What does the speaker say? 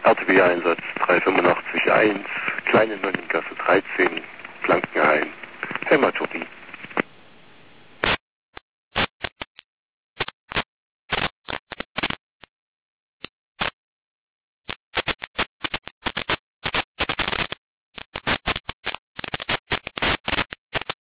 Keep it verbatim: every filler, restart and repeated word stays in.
R T B-Einsatz drei fünfundachtzig eins, Kleine Nonnengasse dreizehn, Blankenhain, Hämaturie.